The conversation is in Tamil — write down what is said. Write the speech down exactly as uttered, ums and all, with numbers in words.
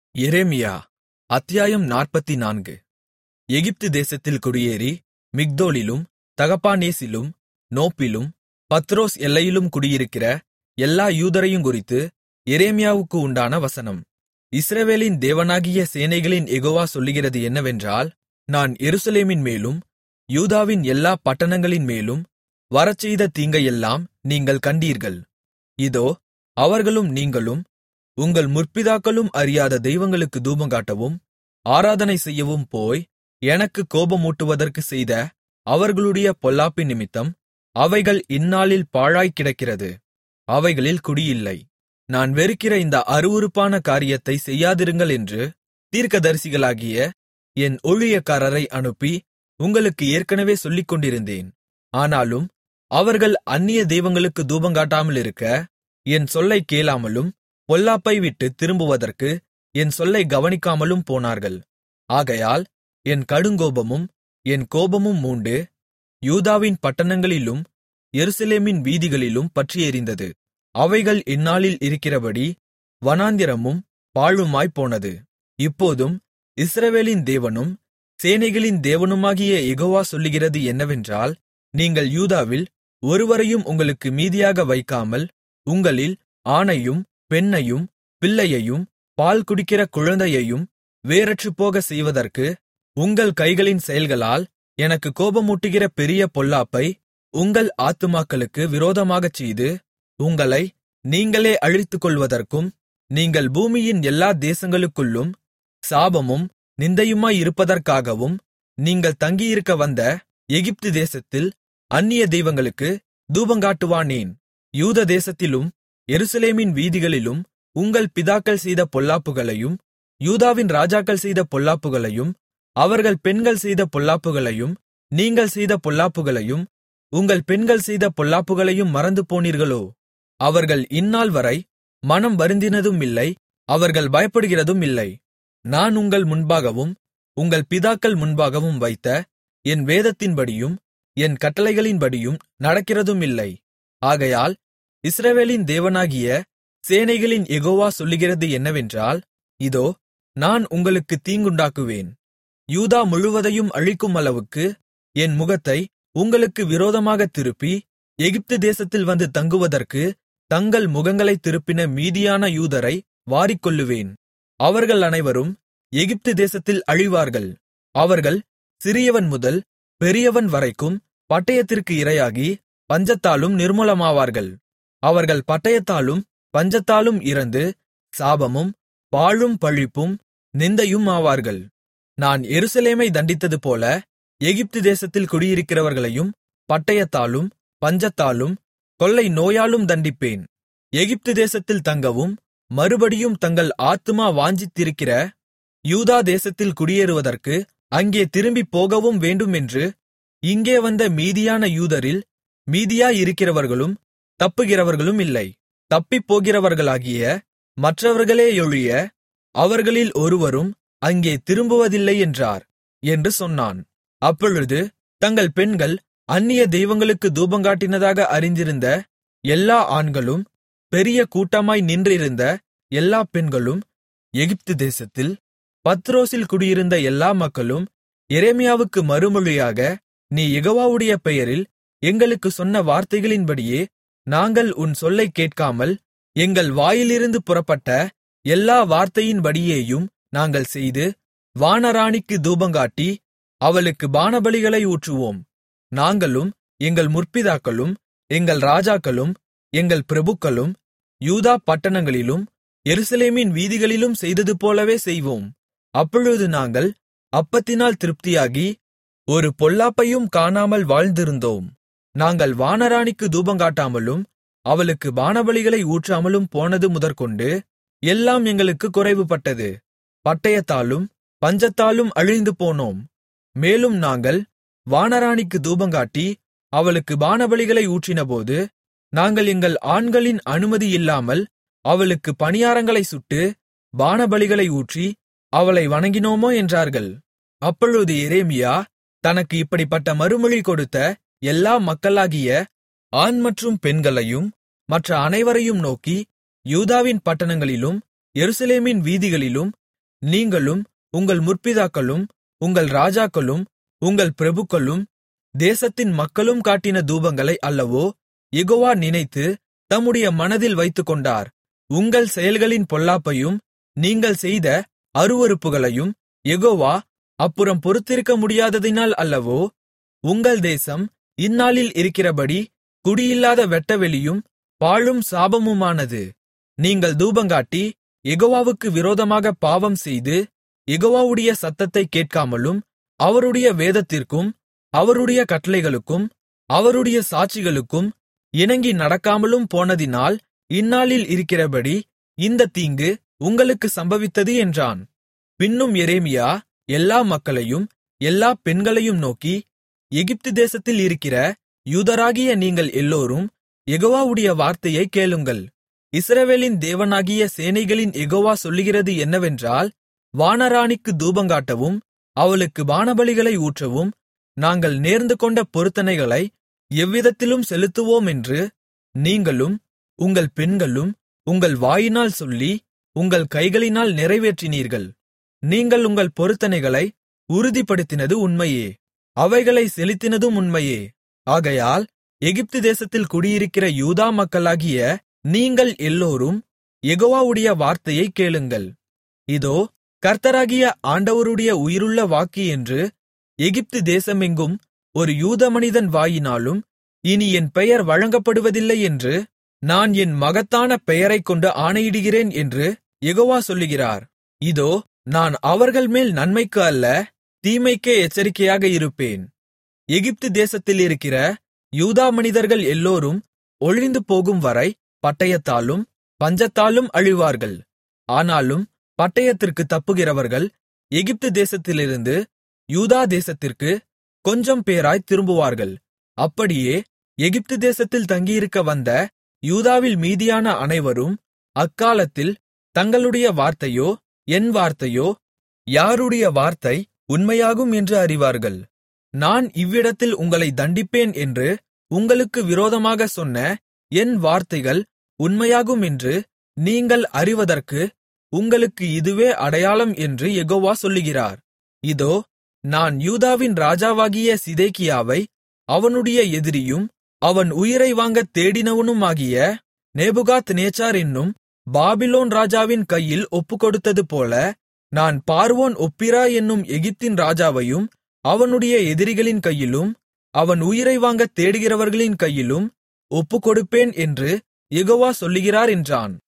எரேமியா அத்தியாயம் நாற்பத்துநான்கு. எகிப்து தேசத்தில் குடியேறி மிக்தோலிலும் தகப்பானேசிலும் நோப்பிலும் பத்ரோஸ் எல்லையிலும் குடியிருக்கிற எல்லா யூதரையுங்குறித்து எரேமியாவுக்கு உண்டான வசனம். இஸ்ரவேலின் தேவனாகிய சேனைகளின் யெகோவா சொல்லுகிறது என்னவென்றால், நான் எருசலேமின் மேலும் யூதாவின் எல்லா பட்டணங்களின் மேலும் வரச்செய்த தீங்கையெல்லாம் நீங்கள் கண்டீர்கள். இதோ, அவர்களும் நீங்களும் உங்கள் முற்பிதாக்களும் அறியாத தெய்வங்களுக்கு தூபங்காட்டவும் ஆராதனை செய்யவும் போய் எனக்குக் கோபமூட்டுவதற்குச் செய்த அவர்களுடைய பொல்லாப்பினிமித்தம் அவைகள் இந்நாளில் பாழாய்க் கிடக்கிறது. அவைகளில் குடியில்லை. நான் வெறுக்கிற இந்த அருவருப்பான காரியத்தைச் செய்யாதிருங்கள் என்று தீர்க்கதரிசிகளாகிய என் ஊழியக்காரரை அனுப்பி உங்களுக்கு ஏற்கனவே சொல்லிக்கொண்டிருந்தேன். ஆனாலும் அவர்கள் அந்நிய தெய்வங்களுக்கு தூபங்காட்டாமலிருக்க என் சொல்லைக் கேளாமலும் பொல்லாப்பை விட்டுத் திரும்புவதற்கு என் சொல்லைக் கவனிக்காமலும் போனார்கள். ஆகையால் என் கடுங்கோபமும் என் கோபமும் மூண்டு யூதாவின் பட்டணங்களிலும் எருசலேமின் வீதிகளிலும் பற்றியெரிந்தது. அவைகள் இந்நாளில் இருக்கிறபடி வனாந்திரமும் பாழுமாய்ப் போனது. இப்போதும் இஸ்ரவேலின் தேவனும் சேனைகளின் தேவனுமாகிய யெகோவா சொல்லுகிறது என்னவென்றால், நீங்கள் யூதாவில் ஒருவரையும் உங்களுக்கு மீதியாக வைக்காமல் உங்களில் ஆணையும் பெண்ணையும் பிள்ளையையும் பால் குடிக்கிற குழந்தையையும் வேரற்றுப்போகச் செய்வதற்கு உங்கள் கைகளின் செயல்களால் எனக்கு கோபமூட்டுகிற பெரிய பொல்லாப்பை உங்கள் ஆத்துமாக்களுக்கு விரோதமாகச் செய்து, உங்களை நீங்களே அழித்துக்கொள்வதற்கும் நீங்கள் பூமியின் எல்லா தேசங்களுக்குள்ளும் சாபமும் நிந்தையுமாயிருப்பதற்காகவும் நீங்கள் தங்கியிருக்க வந்த எகிப்து தேசத்தில் அந்நிய தெய்வங்களுக்கு தூபங்காட்டுவானேன். யூத தேசத்திலும் எருசலேமின் வீதிகளிலும் உங்கள் பிதாக்கள் செய்த பொல்லாப்புகளையும் யூதாவின் ராஜாக்கள் செய்த பொல்லாப்புகளையும் அவர்கள் பெண்கள் செய்த பொல்லாப்புகளையும் நீங்கள் செய்த பொல்லாப்புகளையும் உங்கள் பெண்கள் செய்த பொல்லாப்புகளையும் மறந்து போனீர்களோ? அவர்கள் இந்நாள்வரை மனம் வருந்தினதுமில்லை, அவர்கள் பயப்படுகிறதும் இல்லை. நான் உங்கள் முன்பாகவும் உங்கள் பிதாக்கள் முன்பாகவும் வைத்த என் வேதத்தின்படியும் என் கட்டளைகளின்படியும் நடக்கிறதுமில்லை. ஆகையால் இஸ்ரவேலின் தேவனாகிய சேனைகளின் யெகோவா சொல்லுகிறது என்னவென்றால், இதோ, நான் உங்களுக்குத் தீங்குண்டாக்குவேன். யூதா முழுவதையும் அழிக்கும் அளவுக்கு என் முகத்தை உங்களுக்கு விரோதமாகத் திருப்பி எகிப்து தேசத்தில் வந்து தங்குவதற்கு தங்கள் முகங்களைத் திருப்பின மீதியான யூதரை வாரிக்கொள்ளுவேன். அவர்கள் அனைவரும் எகிப்து தேசத்தில் அழிவார்கள். அவர்கள் சிறியவன் முதல் பெரியவன் வரைக்கும் பட்டயத்திற்கு இரையாகி பஞ்சத்தாலும் நிர்மூலமாவார்கள். அவர்கள் பட்டயத்தாலும் பஞ்சத்தாலும் இறந்து சாபமும் பாழும் பழிப்பும் நிந்தையும் ஆவார்கள். நான் எருசலேமை தண்டித்ததுபோல எகிப்து தேசத்தில் குடியிருக்கிறவர்களையும் பட்டயத்தாலும் பஞ்சத்தாலும் கொள்ளை நோயாலும் தண்டிப்பேன். எகிப்து தேசத்தில் தங்கவும் மறுபடியும் தங்கள் ஆத்துமா வாஞ்சித்திருக்கிற யூதா தேசத்தில் குடியேறுவதற்கு அங்கே திரும்பிப் போகவும் வேண்டுமென்று இங்கே வந்த மீதியான யூதரில் மீதியாயிருக்கிறவர்களும் தப்புகிறவர்களும் இல்லை. தப்பிப்போகிறவர்களாகிய மற்றவர்களேயொழிய அவர்களில் ஒருவரும் அங்கே திரும்புவதில்லை என்றார் என்று சொன்னான். அப்பொழுது தங்கள் பெண்கள் அந்நிய தெய்வங்களுக்கு தூபங்காட்டினதாக அறிந்திருந்த எல்லா ஆண்களும் பெரிய கூட்டமாய் நின்றிருந்த எல்லா பெண்களும் எகிப்து தேசத்தில் பத்ரோசில் குடியிருந்த எல்லா மக்களும் எரேமியாவுக்கு மறுமொழியாக, நீ யெகோவாவுடைய பெயரில் எங்களுக்கு சொன்ன வார்த்தைகளின்படியே நாங்கள் உன் சொல்லைக் கேட்காமல் எங்கள் வாயிலிருந்து புறப்பட்ட எல்லா வார்த்தையின்படியேயும் நாங்கள் செய்து வானராணிக்கு தூபங்காட்டி அவளுக்கு பானபலிகளை ஊற்றுவோம். நாங்களும் எங்கள் முற்பிதாக்களும் எங்கள் ராஜாக்களும் எங்கள் பிரபுக்களும் யூதா பட்டணங்களிலும் எருசலேமின் வீதிகளிலும் செய்ததுபோலவே செய்வோம். அப்பொழுது நாங்கள் அப்பத்தினால் திருப்தியாகி ஒரு பொல்லாப்பையும் காணாமல் வாழ்ந்திருந்தோம். நாங்கள் வானராணிக்கு தூபங்காட்டாமலும் அவளுக்கு பானபலிகளை ஊற்றாமலும் போனது முதற்கொண்டு எல்லாம் எங்களுக்குக் குறைவுபட்டது. பட்டயத்தாலும் பஞ்சத்தாலும் அழிந்து போனோம். மேலும் நாங்கள் வானராணிக்கு தூபங்காட்டி அவளுக்கு பானபலிகளை ஊற்றினபோது நாங்கள் எங்கள் ஆண்களின் அனுமதி இல்லாமல் அவளுக்கு பணியாரங்களை சுட்டு பானபலிகளை ஊற்றி அவளை வணங்கினோமோ என்றார்கள். அப்பொழுது எரேமியா தனக்கு இப்படிப்பட்ட மறுமொழி கொடுத்த எல்லா மக்களாகிய ஆண் மற்றும் பெண்களையும் மற்ற அனைவரையும் நோக்கி, யூதாவின் பட்டணங்களிலும் எருசலேமின் வீதிகளிலும் நீங்களும் உங்கள் முற்பிதாக்களும் உங்கள் ராஜாக்களும் உங்கள் பிரபுக்களும் தேசத்தின் மக்களும் காட்டின தூபங்களை அல்லவோ யெகோவா நினைத்து தம்முடைய மனதில் வைத்துக்கொண்டார். உங்கள் செயல்களின் பொல்லாப்பையும் நீங்கள் செய்த அருவருப்புகளையும் யெகோவா அப்புறம் பொறுத்திருக்க முடியாததினால் அல்லவோ உங்கள் தேசம் இந்நாளில் இருக்கிறபடி குடியில்லாத வெட்டவெளியும் பாழும் சாபமுமானது. நீங்கள் தூபங்காட்டி யெகோவாவுக்கு விரோதமாக பாவம் செய்து யெகோவாவுடைய சத்தத்தைக் கேட்காமலும் அவருடைய வேதத்திற்கும் அவருடைய கட்டளைகளுக்கும் அவருடைய சாட்சிகளுக்கும் இணங்கி நடக்காமலும் போனதினால் இந்நாளில் இருக்கிறபடி இந்தத் தீங்கு உங்களுக்கு சம்பவித்தது என்றான். பின்னும் எரேமியா எல்லா மக்களையும் எல்லா பெண்களையும் நோக்கி, எகிப்து தேசத்தில் இருக்கிற யூதராகிய நீங்கள் எல்லோரும் யெகோவாவுடைய வார்த்தையைக் கேளுங்கள். இஸ்ரவேலின் தேவனாகிய சேனைகளின் யெகோவா சொல்லுகிறது என்னவென்றால், வானராணிக்கு தூபங்காட்டவும் அவளுக்கு பானபலிகளை ஊற்றவும் நாங்கள் நேர்ந்துகொண்ட பொருத்தனைகளை எவ்விதத்திலும் செலுத்துவோமென்று நீங்களும் உங்கள் பெண்களும் உங்கள் வாயினால் சொல்லி உங்கள் கைகளினால் நிறைவேற்றினீர்கள். நீங்கள் உங்கள் பொருத்தனைகளை உறுதிப்படுத்தினது உண்மையே, அவைகளை செலுத்தினதும் உண்மையே. ஆகையால் எகிப்து தேசத்தில் குடியிருக்கிற யூதா மக்களாகிய நீங்கள் எல்லோரும் யெகோவாவுடைய வார்த்தையைக் கேளுங்கள். இதோ, கர்த்தராகிய ஆண்டவருடைய உயிருள்ள வாக்கு என்று எகிப்து தேசமெங்கும் ஒரு யூத மனிதன் வாயினாலும் இனி என் பெயர் வழங்கப்படுவதில்லை என்று நான் என் மகத்தான பெயரைக் கொண்டு ஆணையிடுகிறேன் என்று யெகோவா சொல்லுகிறார். இதோ, நான் அவர்கள்மேல் நன்மைக்கு அல்ல தீமைக்கே எச்சரிக்கையாக இருப்பேன். எகிப்து தேசத்தில் இருக்கிற யூதா மனிதர்கள் எல்லோரும் ஒழிந்து போகும்வரை பட்டயத்தாலும் பஞ்சத்தாலும் அழிவார்கள். ஆனாலும் பட்டயத்திற்கு தப்புகிறவர்கள் எகிப்து தேசத்திலிருந்து யூதா தேசத்திற்கு கொஞ்சம் பேராய் திரும்புவார்கள். அப்படியே எகிப்து தேசத்தில் தங்கியிருக்க வந்த யூதாவில் மீதியான அனைவரும் அக்காலத்தில் தங்களுடைய வார்த்தையோ என் வார்த்தையோ யாருடைய வார்த்தை உண்மையாகும் என்று அறிவார்கள். நான் இவ்விடத்தில் உங்களை தண்டிப்பேன் என்று உங்களுக்கு விரோதமாகச் சொன்ன என் வார்த்தைகள் உண்மையாகும் என்று நீங்கள் அறிவதற்கு உங்களுக்கு இதுவே அடையாளம் என்று யெகோவா சொல்லுகிறார். இதோ, நான் யூதாவின் ராஜாவாகிய சிதேக்கியாவை அவனுடைய எதிரியும் அவன் உயிரை வாங்கத் தேடினவனுமாகிய நேபுகாத்நேச்சார் என்னும் பாபிலோன் ராஜாவின் கையில் ஒப்புக்கொடுத்ததுபோல நான் பார்வோன் ஒப்பிரா என்னும் எகிப்தின் ராஜாவையும் அவனுடைய எதிரிகளின் கையிலும் அவன் உயிரை வாங்கத் தேடுகிறவர்களின் கையிலும் ஒப்புக்கொடுப்பேன் என்று யெகோவா சொல்லுகிறார் என்றான்.